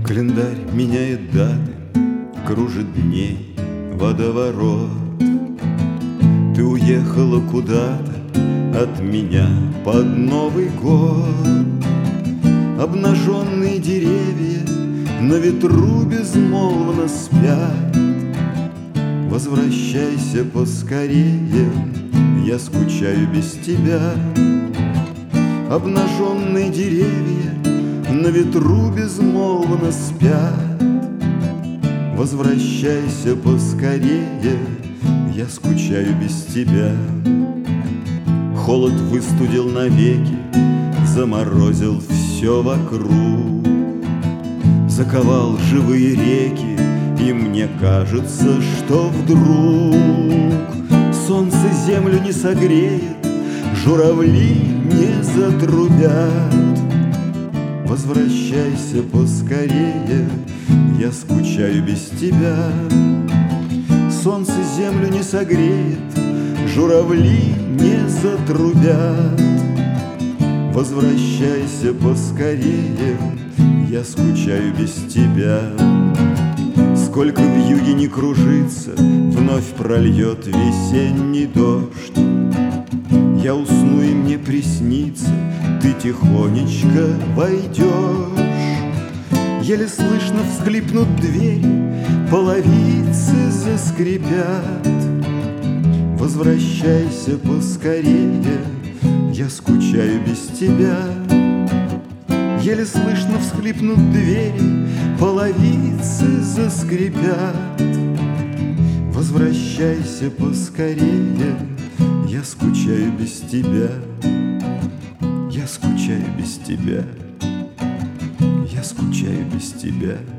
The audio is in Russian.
Календарь меняет даты, кружит дней водоворот. Ты уехала куда-то от меня под Новый год. Обнаженные деревья на ветру безмолвно спят. Возвращайся поскорее, я скучаю без тебя. Обнаженные деревья на ветру безмолвно спят. Возвращайся поскорее, я скучаю без тебя. Холод выстудил навеки, заморозил все вокруг, заковал живые реки, и мне кажется, что вдруг солнце землю не согреет, журавли не затрубят. Возвращайся поскорее, я скучаю без тебя. Солнце землю не согреет, журавли не затрубят. Возвращайся поскорее, я скучаю без тебя. Сколько вьюги не кружится, вновь прольет весенний дождь. Я усну, и мне приснится, ты тихонечко войдешь. Еле слышно всхлипнут двери, половицы заскрипят. Возвращайся поскорее, я скучаю без тебя. Еле слышно всхлипнут двери, половицы заскрипят. Возвращайся поскорее, я скучаю без тебя. Я скучаю без тебя. Я скучаю без тебя.